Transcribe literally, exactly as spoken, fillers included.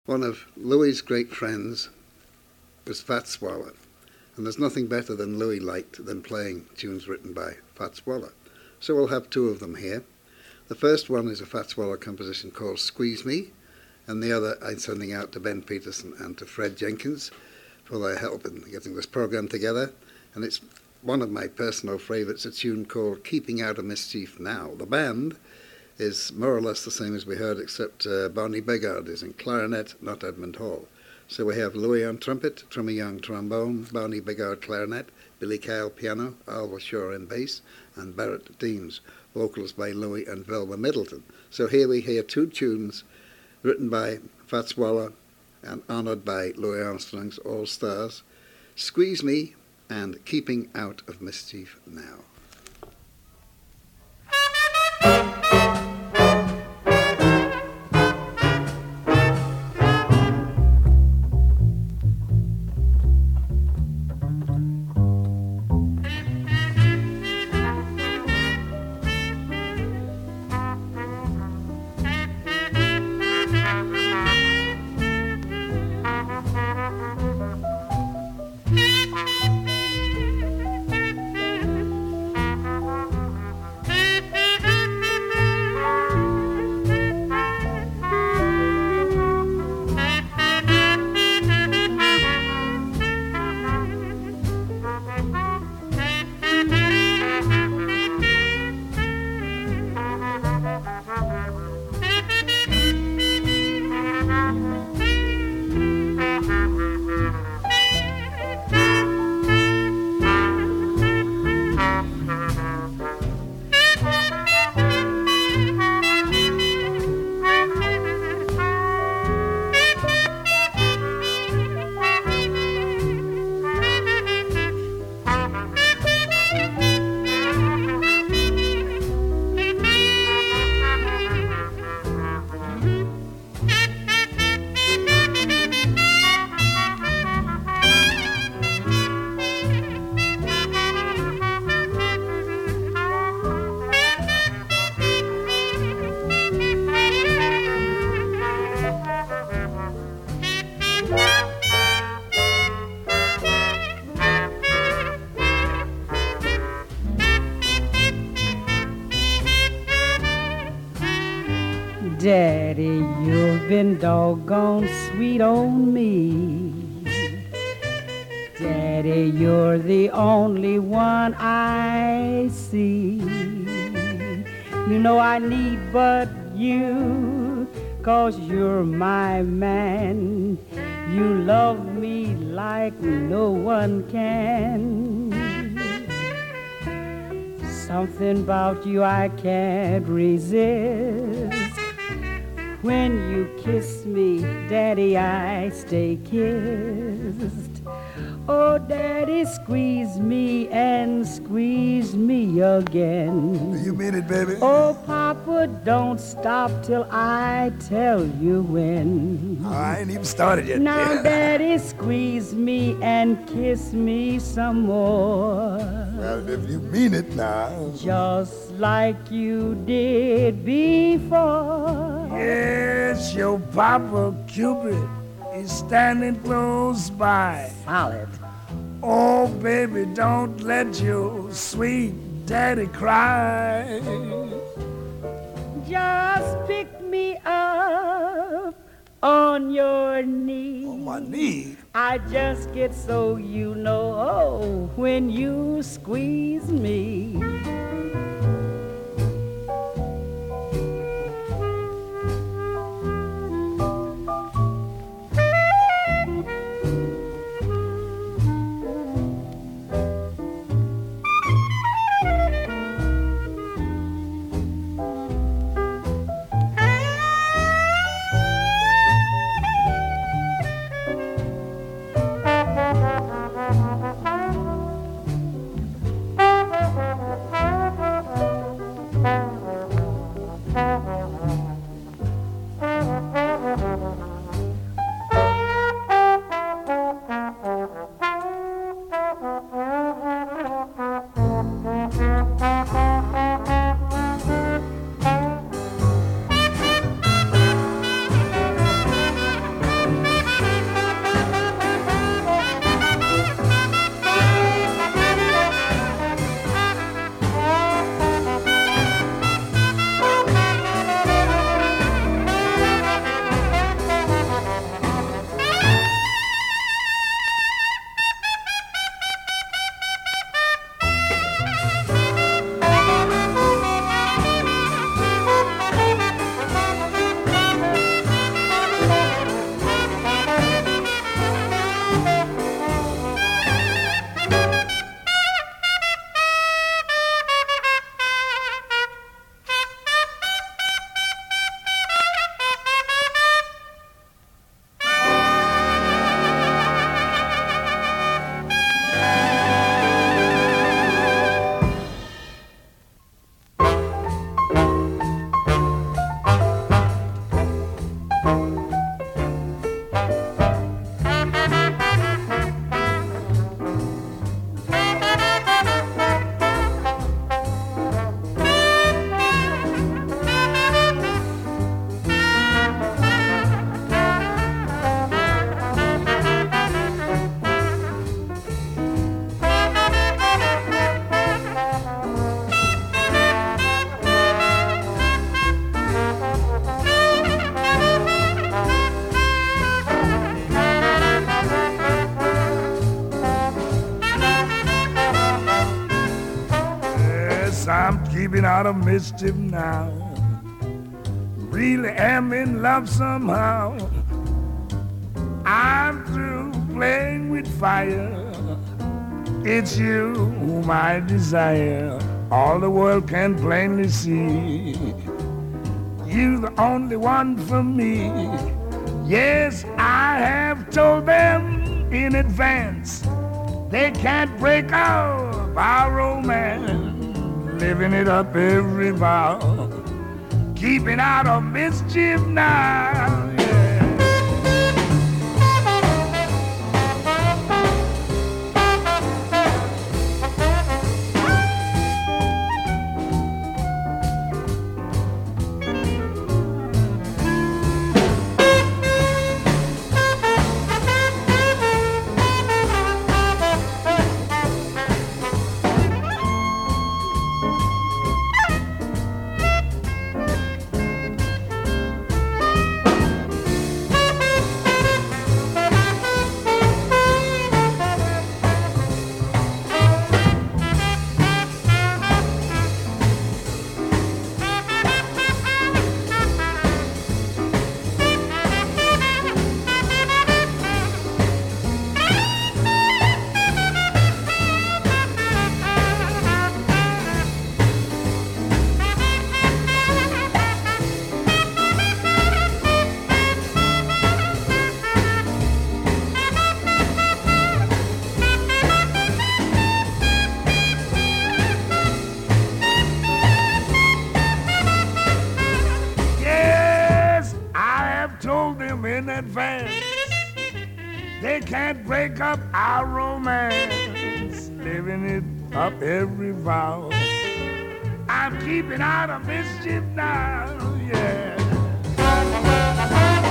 One of Louis's great friends was Fats Waller, and there's nothing better than Louis liked than playing tunes written by Fats Waller. So we'll have two of them here. The first one is a Fats Waller composition called Squeeze Me, and the other I'm sending out to Ben Peterson and to Fred Jenkins for their help in getting this program together. And it's one of my personal favourites, a tune called Keeping Out of Mischief Now. The band is more or less the same as we heard, except uh, Barney Bigard is in clarinet, not Edmund Hall. So we have Louis on trumpet, Trummy Young trombone, Barney Bigard clarinet, Billy Kyle piano, Alva Shaw in bass, and Barrett Deems, vocals by Louis and Velma Middleton. So here we hear two tunes written by Fats Waller and honoured by Louis Armstrong's All Stars, Squeeze Me and Keeping Out of Mischief Now. Daddy, you've been doggone sweet on me. Daddy, you're the only one I see. You know I need but you, 'cause you're my man. You love me like no one can. Something about you I can't resist. When you kiss me, Daddy, I stay kissed. Oh, Daddy, squeeze me and squeeze me again. You mean it, baby? Oh, Papa, don't stop till I tell you when. Oh, I ain't even started yet. Now, Daddy, squeeze me and kiss me some more. Well, if you mean it now. Just like you did before. Yes, your Papa Cupid is standing close by. Solid. Oh, baby, don't let your sweet daddy cry. Just pick me up on your knee. On my knee? I just get so you know oh, when you squeeze me. keeping out of mischief now. Really am in love somehow. I'm through playing with fire. It's you whom I desire. All the world can plainly see. You're the only one for me. Yes, I have told them in advance. They can't break up our romance. Living it up every vow. Keeping out of mischief now. Yeah. In advance, they can't break up our romance. Living it up every vow. I'm keeping out of mischief now, yeah.